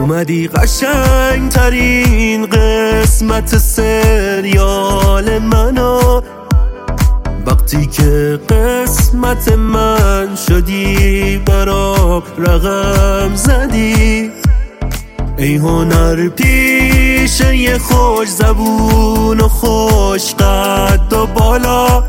اومدی قشنگ ترین قسمت سریال منو، وقتی که قسمت من شدی برام رقم زدی. ای هنر پیشه یه خوش زبون و خوش قد و بالا،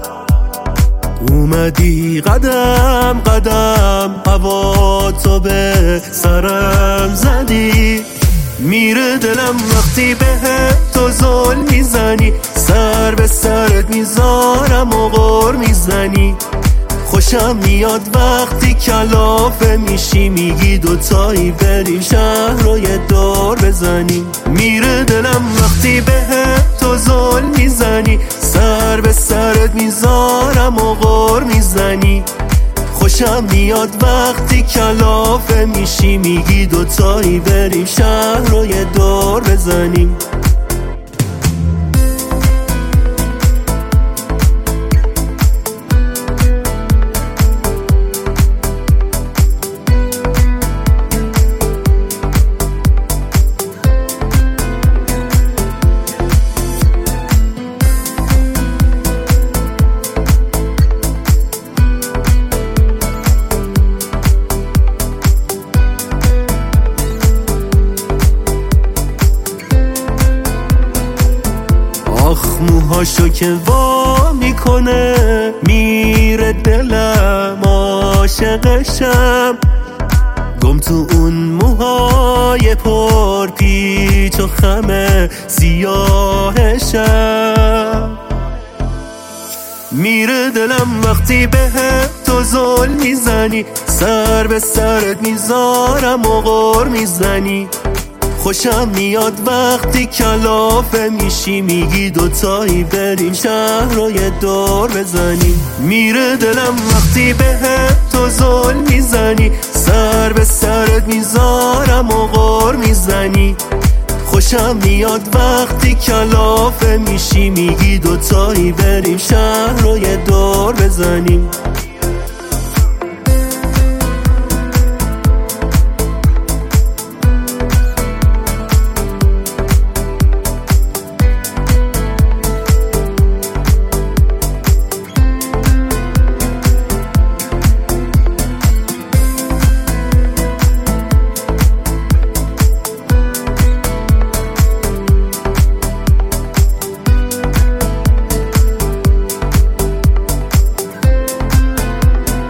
اومدی قدم قدم هوا تو به سرم زدی. میره دلم وقتی به تو زل میزنی، سر به سرت میذارم و غر میزنی. خوشم میاد وقتی کلافه میشی، میگی دوتایی بریم شهر رو یه دور بزنیم. میره دلم وقتی به تو زل میزنی، سر به سرت میذارم و غر میزنی. خوشم میاد وقتی کلافه میشی، میگی دوتایی بریم شهر رو یه دور بزنیم. آخ موهاشو که وا میکنه میره دلم، عاشقشم. گم تو اون موهای پر پیچ و خم سیاهشم. میره دلم وقتی به تو زل میزنی، سر به سرت میذارم و غر میزنی. خوشم میاد وقتی کلافه میشی، میگی دوتایی بریم شهر رو یه دور بزنیم. میره دلم وقتی به تو زل میزنی، سر به سرت میذارم و غر میزنی. خوشم میاد وقتی کلافه میشی، میگی دوتایی بریم شهر رو یه دور بزنیم.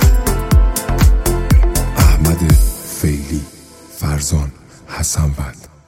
فیلی، فرزان، حسن‌وند.